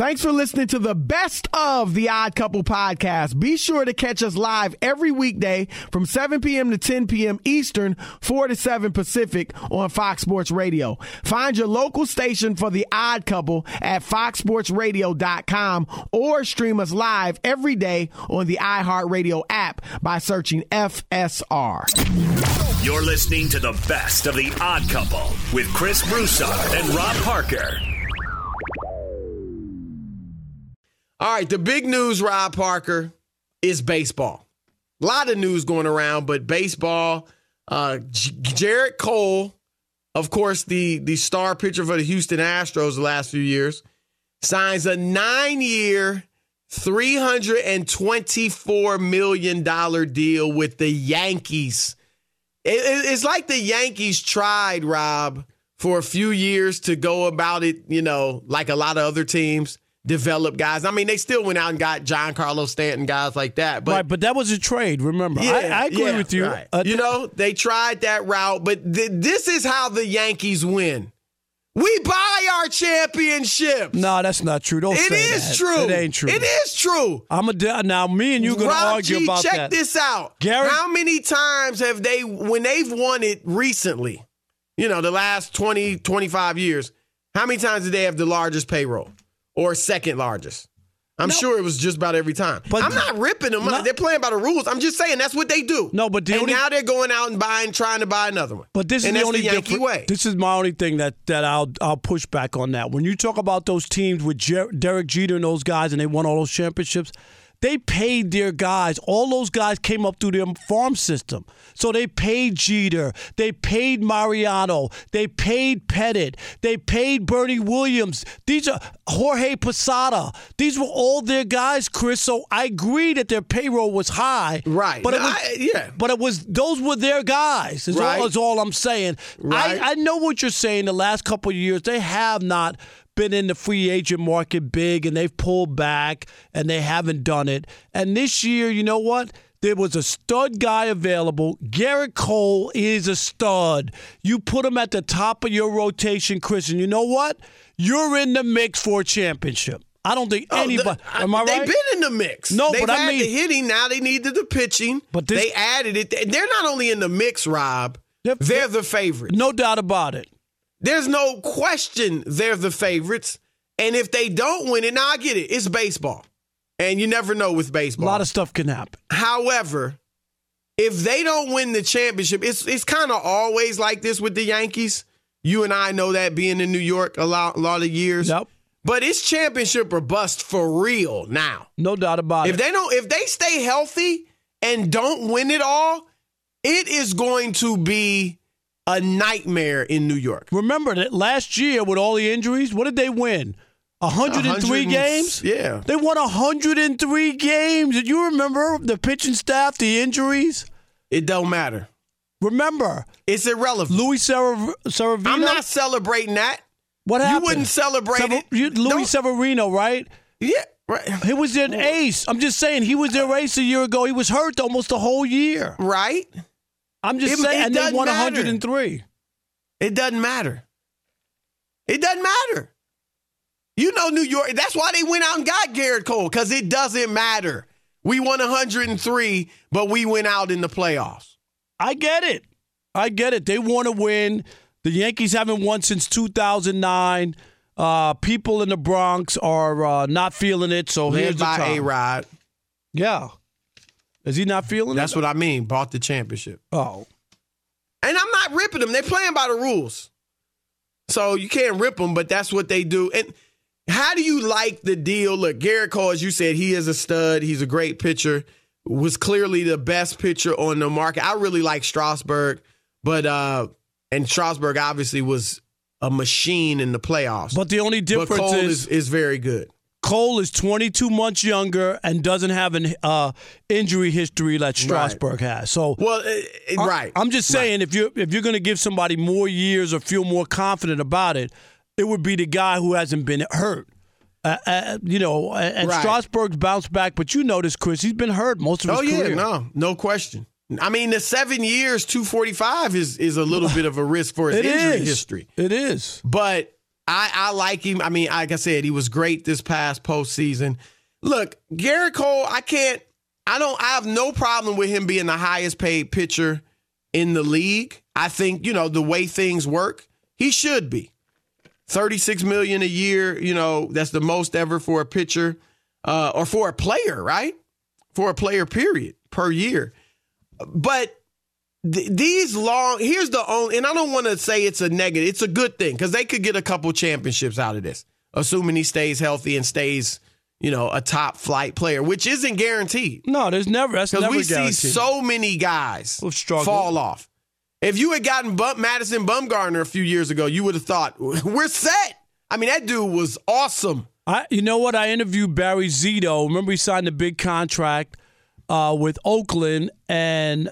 Thanks for listening to the best of the Odd Couple podcast. Be sure to catch us live every weekday from 7 p.m. to 10 p.m. Eastern, 4 to 7 Pacific on Fox Sports Radio. Find your local station for the Odd Couple at foxsportsradio.com or stream us live every day on the iHeartRadio app by searching FSR. You're listening to the best of the Odd Couple with Chris Broussard and Rob Parker. All right, the big news, Rob Parker, is baseball. A lot of news going around, but baseball, Gerrit Cole, of course, the star pitcher for the Houston Astros the last few years, signs a 9-year, $324 million deal with the Yankees. It's like the Yankees tried, Rob, for a few years to go about it, like a lot of other teams. Develop guys. I mean, they still went out and got Giancarlo Stanton, guys like that. But, right, but that was a trade, remember. Yeah, I agree with you. Right. They tried that route, but this is how the Yankees win. We buy our championships. No, that's not true. Don't say that. It is true. It ain't true. It is true. Now, me and you going to argue about that. Check this out. Garrett, how many times have they, when they've won it recently, the last 20, 25 years, how many times did they have the largest payroll? Or second largest. I'm sure it was just about every time. But I'm not ripping them. They're playing by the rush. I'm just saying that's what they do. No, but now they're going out and trying to buy another one. But this is the only Yankee way. This is my only thing that I'll push back on that. When you talk about those teams with Derek Jeter and those guys, and they won all those championships, they paid their guys. All those guys came up through their farm system. So they paid Jeter. They paid Mariano. They paid Pettit. They paid Bernie Williams. These are Jorge Posada. These were all their guys, Chris. So I agree that their payroll was high. Right. But those were their guys. Is all I'm saying. Right. I know what you're saying. The last couple of years, they have not been in the free agent market big, and they've pulled back, and they haven't done it. And this year, you know what? There was a stud guy available. Gerrit Cole is a stud. You put him at the top of your rotation, Chris, and you know what? You're in the mix for a championship. I don't think anybody. Am I right? They've been in the mix. No, they've but had the hitting. Now they needed the pitching. But they added it. They're not only in the mix, Rob. They're the favorites. No doubt about it. There's no question they're the favorites. And if they don't win it, now I get it. It's baseball. And you never know with baseball. A lot of stuff can happen. However, if they don't win the championship, it's kind of always like this with the Yankees. You and I know that being in New York a lot of years. Yep. But it's championship or bust for real now. No doubt about it. If they stay healthy and don't win it all, it is going to be a nightmare in New York. Remember that last year with all the injuries, what did they win? 103 games? Yeah. They won 103 games. Did you remember the pitching staff, the injuries? It don't matter. Remember. It's irrelevant. Luis Severino? I'm not celebrating that. What happened? You wouldn't celebrate it. Luis Severino, right? Yeah. Right. He was their ace. I'm just saying, he was their ace a year ago. He was hurt almost the whole year. Right. I'm just saying, and they won 103. It doesn't matter. It doesn't matter. You know New York, that's why they went out and got Gerrit Cole, because it doesn't matter. We won 103, but we went out in the playoffs. I get it. They want to win. The Yankees haven't won since 2009. People in the Bronx are not feeling it, so here's the time. Led by A-Rod. Yeah. Is he not feeling it? That's what I mean, bought the championship. Oh. And I'm not ripping them. They're playing by the rules. So you can't rip them, but that's what they do. And how do you like the deal? Look, Gerrit Cole, as you said, he is a stud. He's a great pitcher. Was clearly the best pitcher on the market. I really like Strasburg, but and Strasburg obviously was a machine in the playoffs. But the only difference Cole is very good. Cole is 22 months younger and doesn't have an injury history that Strasburg has. So, right. I'm just saying, if you're going to give somebody more years or feel more confident about it, it would be the guy who hasn't been hurt. And right. Strasburg's bounced back, but you notice, Chris, he's been hurt most of his career. No question. I mean, the 7 years, 245 is a little bit of a risk for his injury history. It is. But I like him. I mean, like I said, he was great this past postseason. Look, Garrett Cole, I have no problem with him being the highest paid pitcher in the league. I think, the way things work, he should be. $36 million a year, that's the most ever for a pitcher or for a player, right? For a player, period, per year. But here's the only, and I don't want to say it's a negative, it's a good thing because they could get a couple championships out of this, assuming he stays healthy and stays, a top flight player, which isn't guaranteed. No, that's never guaranteed. Because we see so many guys fall off. If you had gotten Madison Bumgarner a few years ago, you would have thought, we're set. I mean, that dude was awesome. You know what? I interviewed Barry Zito. Remember he signed a big contract with Oakland, and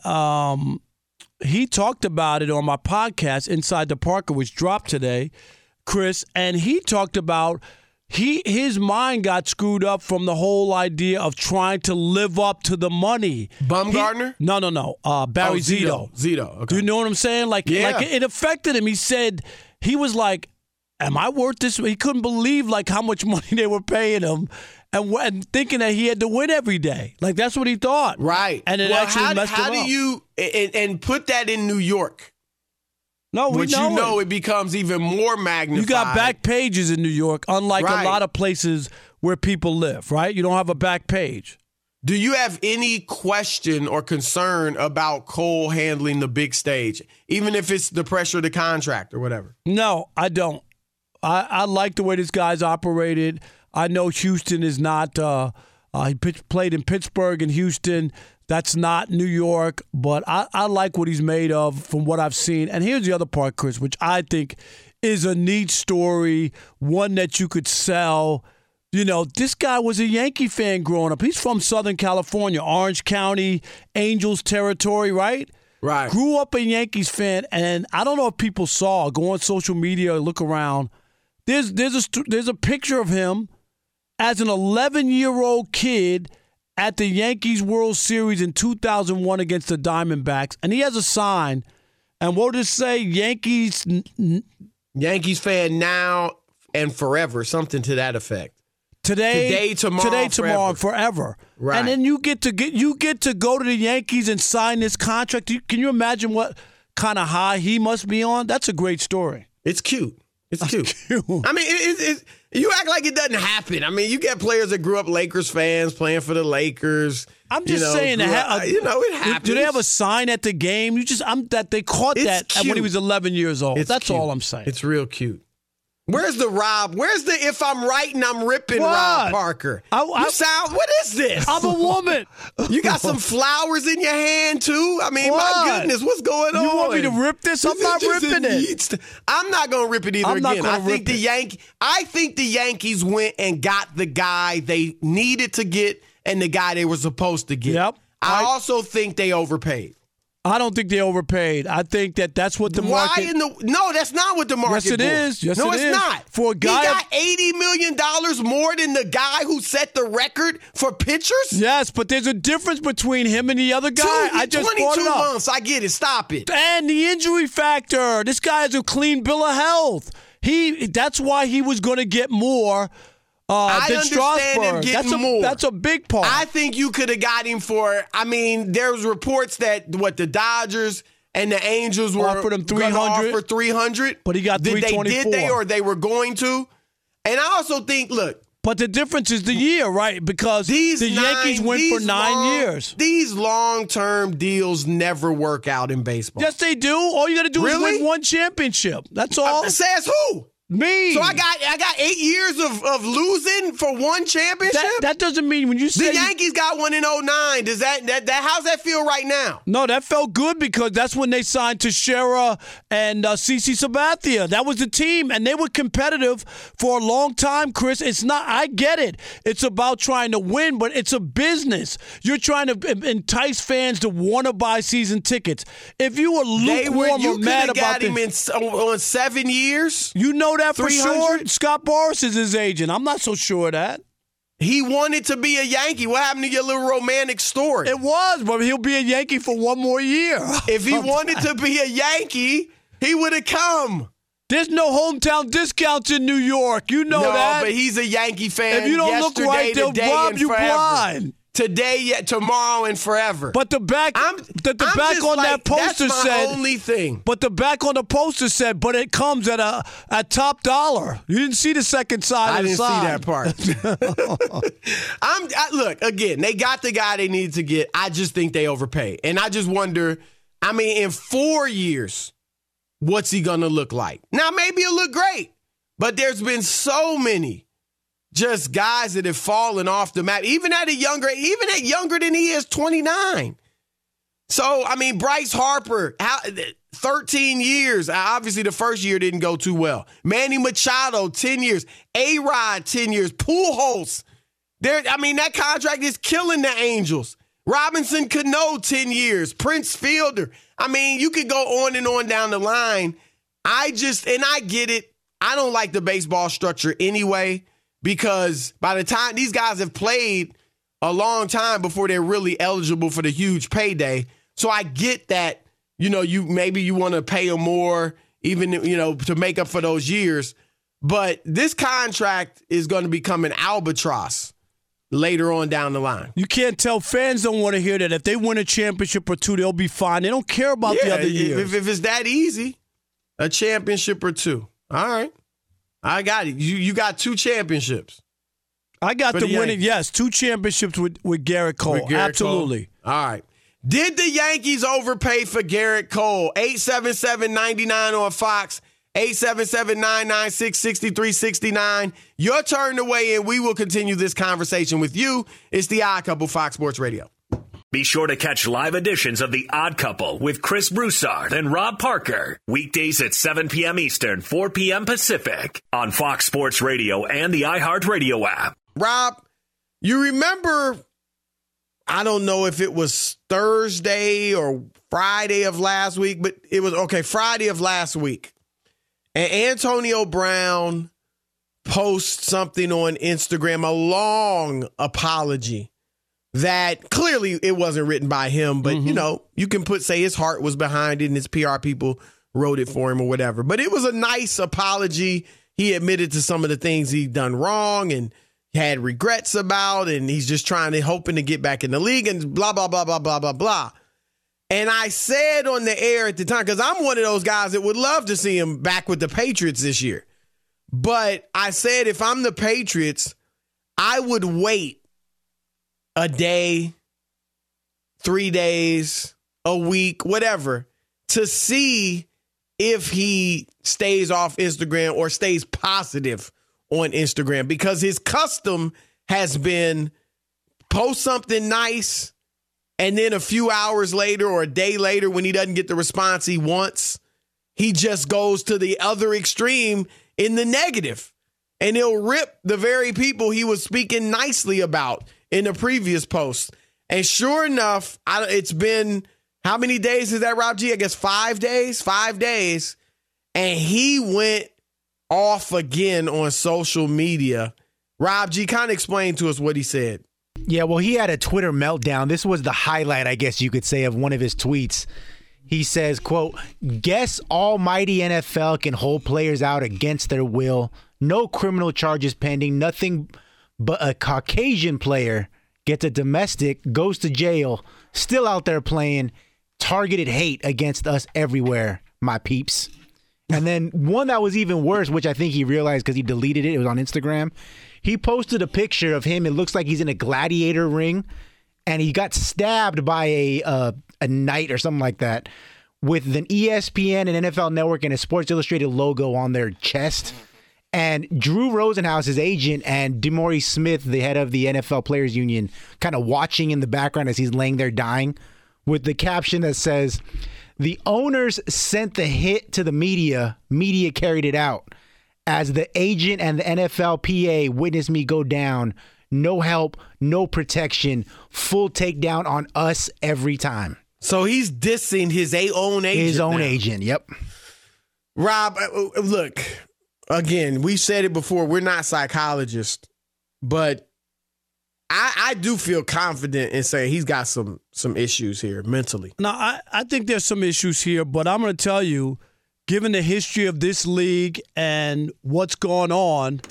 he talked about it on my podcast, Inside the Parker, which dropped today, Chris, and he talked about his mind got screwed up from the whole idea of trying to live up to the money. Bumgarner? No. Barry Zito. Zito. Okay. Do you know what I'm saying? Like it affected him. He said he was like, am I worth this? He couldn't believe like how much money they were paying him. And thinking that he had to win every day. Like, that's what he thought. Right. And it actually messed him up. How do you and put that in New York? No, we know it becomes even more magnified. You got back pages in New York, unlike a lot of places where people live, right? You don't have a back page. Do you have any question or concern about Cole handling the big stage, even if it's the pressure of the contract or whatever? No, I don't. I like the way this guy's operated. I know Houston is not he played in Pittsburgh and Houston. That's not New York, but I like what he's made of from what I've seen. And here's the other part, Chris, which I think is a neat story, one that you could sell. This guy was a Yankee fan growing up. He's from Southern California, Orange County, Angels territory, right? Right. Grew up a Yankees fan, and I don't know if people saw, go on social media, look around. There's a picture of him as an 11-year-old kid at the Yankees World Series in 2001 against the Diamondbacks, and he has a sign. And what does it say? Yankees fan now and forever, something to that effect. Today, tomorrow, and forever. Right. And then you get to go to the Yankees and sign this contract. Can you imagine what kind of high he must be on? That's a great story. It's cute. It's cute. I mean, you act like it doesn't happen. I mean, you get players that grew up Lakers fans playing for the Lakers. I'm just saying, it happens. Do they have a sign at the game? That they caught that when he was 11 years old. That's cute. all I'm saying. It's real cute. Where's the if I'm writing, I'm ripping what? Rob Parker? What is this? I'm a woman. You got some flowers in your hand, too? I mean, what? My goodness, what's going on? You want me to rip this? I'm not ripping it. I'm not going to rip it either again. I think the Yankees went and got the guy they needed to get and the guy they were supposed to get. Yep. I also think they overpaid. I don't think they overpaid. I think that's what the market. No, that's not what the market. Yes, it is. Yes, no, it's not. For a guy, he got $80 million more than the guy who set the record for pitchers. Yes, but there's a difference between him and the other guy. I just 22 months. I get it. Stop it. And the injury factor. This guy has a clean bill of health. That's why he was going to get more. I understand him getting more. That's a big part. I think you could have got him for. I mean, there was reports that the Dodgers and the Angels were offered him $300. Offer $300, but he got $324. Did they or they were going to? And I also think, look. But the difference is the year, right? Because the Yankees went for 9 years. These long-term deals never work out in baseball. Yes, they do. All you got to do is win one championship. That's all. Says who? Me. So I got 8 years of losing for one championship? That doesn't mean when you say the Yankees got one in 2009. Does that how's that feel right now? No, that felt good because that's when they signed Teixeira and CC Sabathia. That was the team, and they were competitive for a long time, Chris. It's not. I get it. It's about trying to win, but it's a business. You're trying to entice fans to want to buy season tickets. If you were lukewarm or mad about him on 7 years. You know that for sure. Scott Boras is his agent. I'm not so sure of that. He wanted to be a Yankee. What happened to your little romantic story? It was, but he'll be a Yankee for one more year. If he wanted to be a Yankee, he would have come. There's no hometown discounts in New York. You know that. No, but he's a Yankee fan. If you don't look right, they'll rob you blind. Today, tomorrow, and forever. But the back on that poster that's said. my only thing. But the back on the poster said, but it comes at top dollar. You didn't see the second side. I of the didn't see sign. that part. Look, again, they got the guy they needed to get. I just think they overpay. And I just wonder, in 4 years, what's he going to look like? Now, maybe he'll look great, but there's been so many just guys that have fallen off the map, even at younger than he is, 29. So, Bryce Harper, 13 years. Obviously, the first year didn't go too well. Manny Machado, 10 years. A-Rod, 10 years. Pujols. That contract is killing the Angels. Robinson Cano, 10 years. Prince Fielder. You could go on and on down the line. I get it. I don't like the baseball structure anyway, because by the time these guys have played a long time before they're really eligible for the huge payday. So I get that, you want to pay them more, even, to make up for those years. But this contract is going to become an albatross later on down the line. You can't tell. Fans don't want to hear that. If they win a championship or two, they'll be fine. They don't care about the other years. If it's that easy, a championship or two. All right. I got it. You got 2 championships. I got the winning, yes, 2 championships with Garrett Cole. Absolutely. Cole. All right. Did the Yankees overpay for Garrett Cole? 877-99 on Fox, 877-996-6369. Your turn to weigh in. We will continue this conversation with you. It's The Odd Couple, Fox Sports Radio. Be sure to catch live editions of The Odd Couple with Chris Broussard and Rob Parker. Weekdays at 7 p.m. Eastern, 4 p.m. Pacific on Fox Sports Radio and the iHeartRadio app. Rob, you remember, I don't know if it was Thursday or Friday of last week, but it was, Friday of last week. And Antonio Brown posts something on Instagram, a long apology that clearly it wasn't written by him, but, you can say his heart was behind it and his PR people wrote it for him or whatever. But it was a nice apology. He admitted to some of the things he'd done wrong and had regrets about, and he's just hoping to get back in the league and blah, blah, blah, blah, blah, blah, blah. And I said on the air at the time, because I'm one of those guys that would love to see him back with the Patriots this year. But I said, if I'm the Patriots, I would wait a day, 3 days, a week, whatever, to see if he stays off Instagram or stays positive on Instagram, because his custom has been post something nice and then a few hours later or a day later, when he doesn't get the response he wants, he just goes to the other extreme in the negative, and he'll rip the very people he was speaking nicely about in the previous post. And sure enough, it's been, how many days is that, Rob G? I guess 5 days. 5 days. And he went off again on social media. Rob G, kind of explain to us what he said. Yeah, well, he had a Twitter meltdown. This was the highlight, I guess you could say, of one of his tweets. He says, quote, "Guess almighty NFL can hold players out against their will. No criminal charges pending. Nothing but a Caucasian player gets a domestic, goes to jail, still out there playing. Targeted hate against us everywhere, my peeps." And then one that was even worse, which I think he realized because he deleted it. It was on Instagram. He posted a picture of him. It looks like he's in a gladiator ring, and he got stabbed by a knight or something like that with an ESPN and NFL Network and a Sports Illustrated logo on their chest. And Drew Rosenhaus, his agent, and DeMaurice Smith, the head of the NFL Players Union, kind of watching in the background as he's laying there dying, with the caption that says, "The owners sent the hit to the media. Media carried it out. As the agent and the NFLPA witnessed me go down, no help, no protection, full takedown on us every time." So he's dissing his own agent. His own now. agent, yep. Rob, look, again, we said it before, we're not psychologists, but I do feel confident in saying he's got some issues here mentally. Now, I think there's some issues here, but I'm going to tell you, given the history of this league and what's gone on,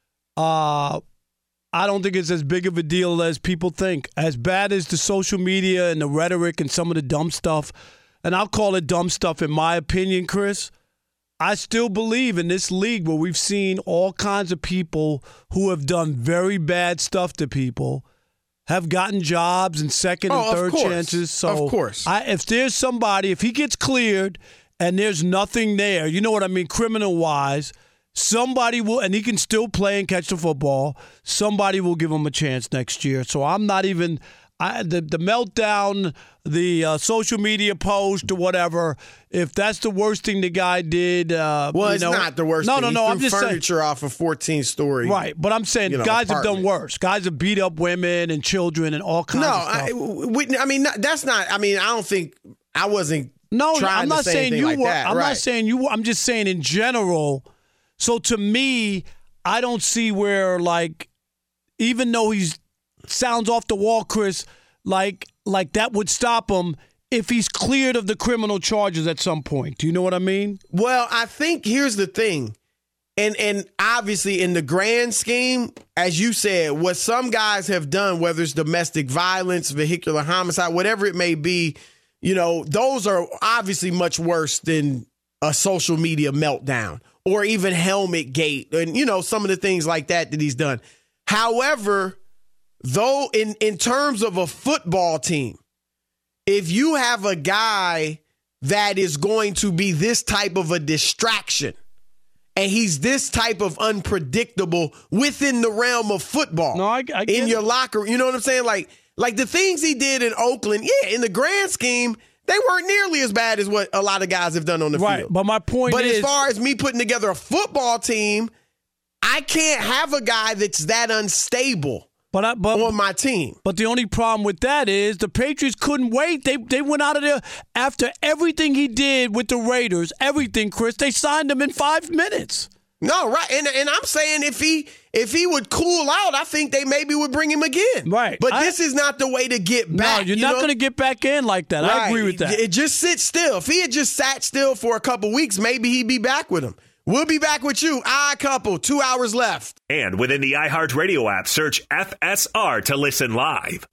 I don't think it's as big of a deal as people think. As bad as the social media and the rhetoric and some of the dumb stuff, and I'll call it dumb stuff in my opinion, Chris, I still believe in this league where we've seen all kinds of people who have done very bad stuff to people have gotten jobs and second and third chances. So of course. If there's somebody, if he gets cleared and there's nothing there, you know what I mean, criminal-wise, somebody will, and he can still play and catch the football, somebody will give him a chance next year. So I'm not even the meltdown, the social media post or whatever, if that's the worst thing the guy did. It's not the worst thing. No, I'm just saying. Furniture off a 14-story. Right, but I'm saying guys have done worse. Guys have beat up women and children and all kinds of stuff. That's not, I don't think, I wasn't I'm not saying you were. I'm right. not saying you were. I'm just saying in general. So to me, I don't see where, like, even though he's sounds off the wall, Chris, like that would stop him if he's cleared of the criminal charges at some point. Do you know what I mean? Well, I think here's the thing. And obviously in the grand scheme, as you said, what some guys have done, whether it's domestic violence, vehicular homicide, whatever it may be, those are obviously much worse than a social media meltdown or even Helmet Gate and, some of the things like that he's done. However, though, in terms of a football team, if you have a guy that is going to be this type of a distraction and he's this type of unpredictable within the realm of football, I get in your locker, you know what I'm saying? Like the things he did in Oakland, in the grand scheme, they weren't nearly as bad as what a lot of guys have done on the field. Right, but my point is... But as far as me putting together a football team, I can't have a guy that's that unstable on my team. But the only problem with that is the Patriots couldn't wait. They went out of there after everything he did with the Raiders, everything, Chris. They signed him in 5 minutes. No, right. And I'm saying if he would cool out, I think they maybe would bring him again. Right. But this is not the way to get back. No, you're not going to get back in like that. Right. I agree with that. It just sits still. If he had just sat still for a couple weeks, maybe he'd be back with him. We'll be back with you. Odd Couple, 2 hours left. And within the iHeartRadio app, search FSR to listen live.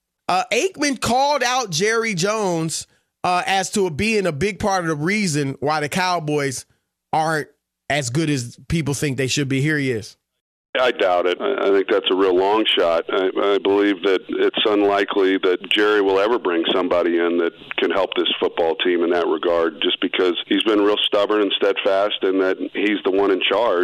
Aikman called out Jerry Jones as to being a big part of the reason why the Cowboys aren't as good as people think they should be. Here he is. I doubt it. I think that's a real long shot. I believe that it's unlikely that Jerry will ever bring somebody in that can help this football team in that regard, just because he's been real stubborn and steadfast and that he's the one in charge.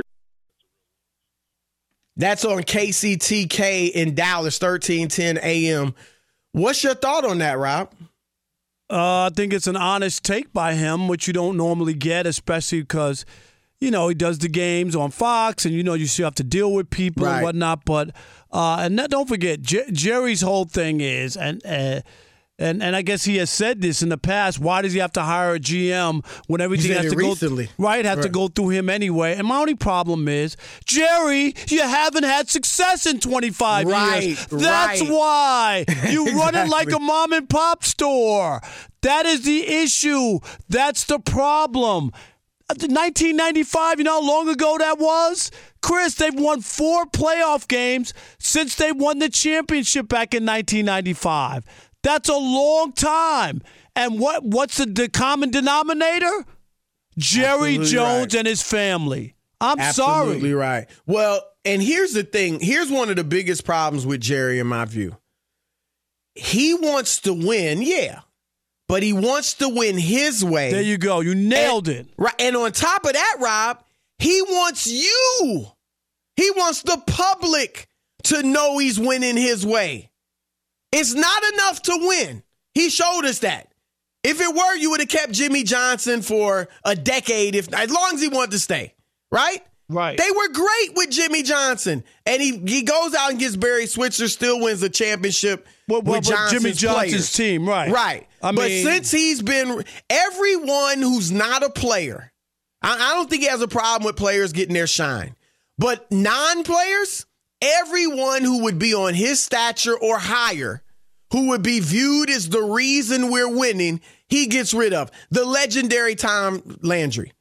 That's on KCTK in Dallas, 1310 AM. What's your thought on that, Rob? I think it's an honest take by him, which you don't normally get, especially because he does the games on Fox, and you still have to deal with people and whatnot. But don't forget, Jerry's whole thing is, and I guess he has said this in the past. Why does he have to hire a GM when everything has to go to go through him anyway? And my only problem is, Jerry, you haven't had success in 25 years. That's why you run it like a mom and pop store. That is the issue. That's the problem. 1995, you know how long ago that was? Chris, they've won 4 playoff games since they won the championship back in 1995. That's a long time. And what's the common denominator? Jerry Jones and his family. I'm sorry. Absolutely right. Well, and here's the thing. Here's one of the biggest problems with Jerry, in my view. He wants to win, but he wants to win his way. There you go. You nailed it. Right. And on top of that, Rob, he wants you. He wants the public to know he's winning his way. It's not enough to win. He showed us that. If it were, you would have kept Jimmy Johnson for a decade, as long as he wanted to stay. Right? Right. They were great with Jimmy Johnson. And he goes out and gets Barry Switzer, still wins the championship with Jimmy Johnson's players. team, right. Right. But since he's been, everyone who's not a player, I don't think he has a problem with players getting their shine. But non-players, everyone who would be on his stature or higher, who would be viewed as the reason we're winning, he gets rid of. The legendary Tom Landry.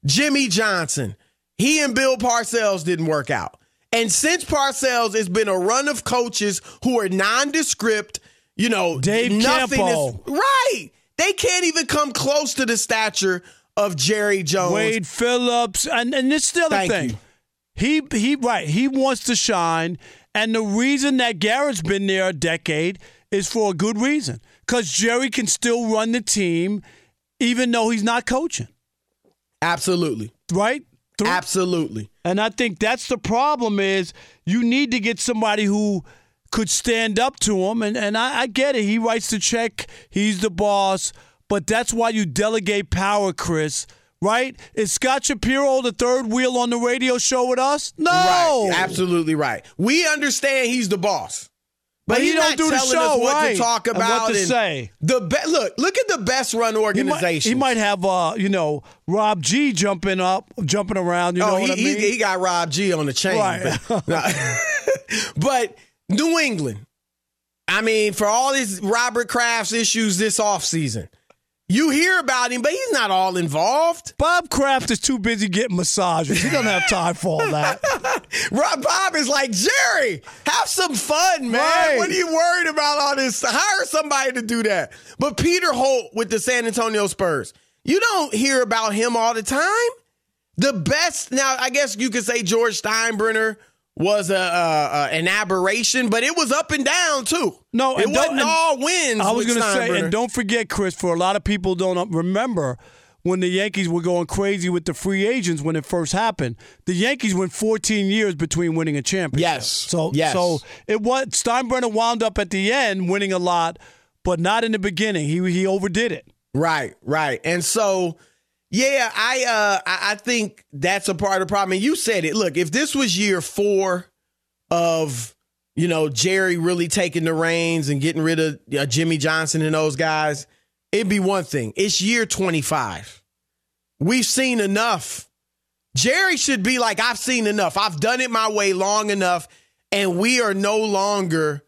Jimmy Johnson. He and Bill Parcells didn't work out. And since Parcells, it's been a run of coaches who are nondescript, Dave nothing Campo. Right. They can't even come close to the stature of Jerry Jones. Wade Phillips. And this is the other thing. He wants to shine. And the reason that Garrett's been there a decade is for a good reason. Because Jerry can still run the team even though he's not coaching. Absolutely. Right? Absolutely. And I think that's the problem is you need to get somebody who could stand up to him. And I get it. He writes the check. He's the boss. But that's why you delegate power, Chris. Right? Is Scott Shapiro the third wheel on the radio show with us? No. Right. Absolutely right. We understand he's the boss. But he he's don't not do the telling show, us what right, to talk and about. what to say. Look at the best run organization. He might have, Rob G jumping around. You know what I mean? He got Rob G on the chain. Right. But New England, I mean, for all his Robert Kraft's issues this offseason, you hear about him, but he's not all involved. Bob Kraft is too busy getting massages. He doesn't have time for all that. Bob is like, Jerry, have some fun, man. Right. What are you worried about all this? Hire somebody to do that. But Peter Holt with the San Antonio Spurs, you don't hear about him all the time. The best, now I guess you could say George Steinbrenner was an aberration, but it was up and down too. No, it wasn't all wins. I was going to say, and don't forget, Chris, for a lot of people don't remember when the Yankees were going crazy with the free agents when it first happened. The Yankees went 14 years between winning a championship. Yes. So it was Steinbrenner wound up at the end winning a lot, but not in the beginning. He overdid it. Right. And so, yeah, I think that's a part of the problem. And you said it. Look, if this was year 4 of, Jerry really taking the reins and getting rid of Jimmy Johnson and those guys, it'd be one thing. It's year 25. We've seen enough. Jerry should be like, I've seen enough. I've done it my way long enough, and we are no longer.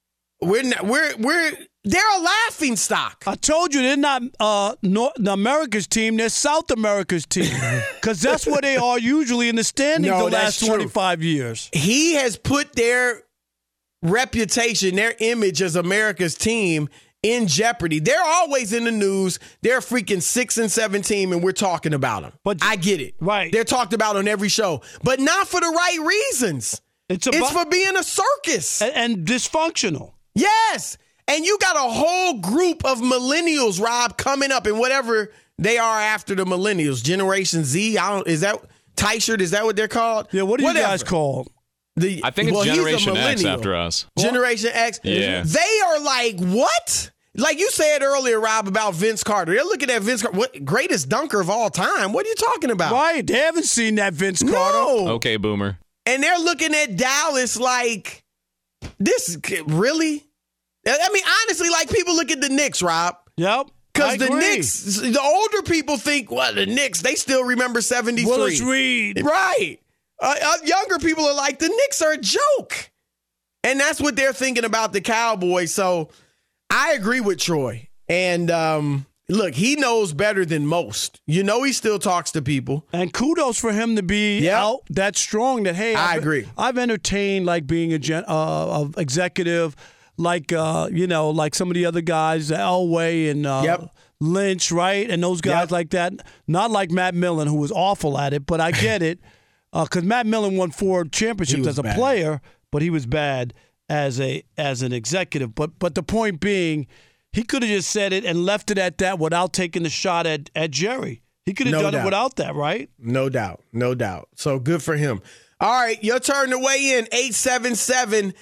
They're a laughing stock. I told you they're not America's team. They're South America's team because that's where they are usually in the standings the last 25 years. He has put their reputation, their image as America's team in jeopardy. They're always in the news. They're a freaking 6-7 team, and we're talking about them. But I get it. Right. They're talked about on every show, but not for the right reasons. It's for being a circus. And dysfunctional. Yes. And you got a whole group of millennials, Rob, coming up and whatever they are after the millennials. Generation Z, is that Tyshirt? Is that what they're called? Yeah, what are you guys called? I think it's Generation X after us. Generation X. Yeah. They are like, what? Like you said earlier, Rob, about Vince Carter. They're looking at Vince Carter, what greatest dunker of all time. What are you talking about? Right. They haven't seen that Vince Carter. No. Okay, boomer. And they're looking at Dallas like, this, really? I mean, honestly, like people look at the Knicks, Rob. Yep. Because the Knicks, the older people think, well, the Knicks, they still remember 73. Willis Reed. Right. Younger people are like, the Knicks are a joke. And that's what they're thinking about the Cowboys. So I agree with Troy. And look, he knows better than most. He still talks to people. And kudos for him to be out that strong that, hey, I agree. I've entertained like being a executive, like like some of the other guys, Elway and Lynch, right? And those guys like that. Not like Matt Millen, who was awful at it, but I get it. Because Matt Millen won 4 championships as a player, but he was bad as an executive. But the point being, he could have just said it and left it at that without taking the shot at Jerry. He could have done it without that, right? No doubt. So good for him. All right, your turn to weigh in. 877-99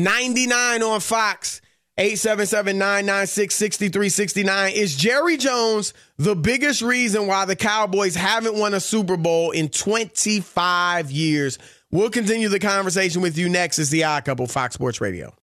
on Fox. 877-996-6369. Is Jerry Jones the biggest reason why the Cowboys haven't won a Super Bowl in 25 years? We'll continue the conversation with you next. It's The Odd Couple, Fox Sports Radio.